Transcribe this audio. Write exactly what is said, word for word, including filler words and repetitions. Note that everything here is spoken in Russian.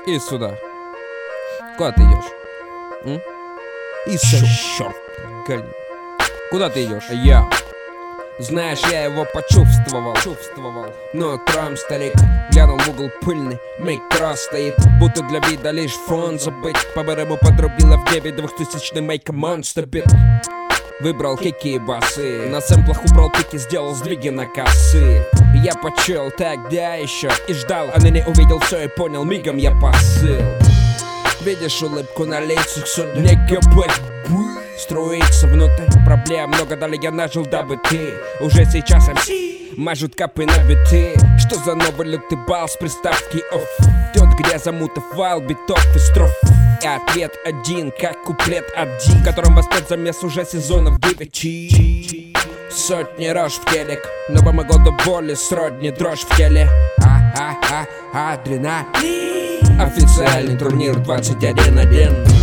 И сюда. Куда ты идешь? М? И черт. Куда ты идешь? Я. Знаешь, я его почувствовал, чувствовал. Но утром старик глянул в угол пыльный, микро стоит, будто для вида лишь фон забыть. По барабу подрубила в девять двухтысячный мейка монстр бит. Выбрал кики и басы, на сэмплах убрал пики, сделал сдвиги на косы. Я почел тогда еще и ждал, а ныне увидел все и понял мигом я посыл. Видишь улыбку на лицах судника, струится внутрь проблем, много далее я нажил, дабы ты уже сейчас эм си мажут капы на биты. Что за новый лютый бал с приставки офф, тот, где замутовал битов и строф. И ответ один, как куплет один, которым воспет замес уже сезонов девять. Сотни рож в телек, но помогло до боли сродни дрожь в теле. А-а-а, адреналин. Официальный турнир двадцать один один.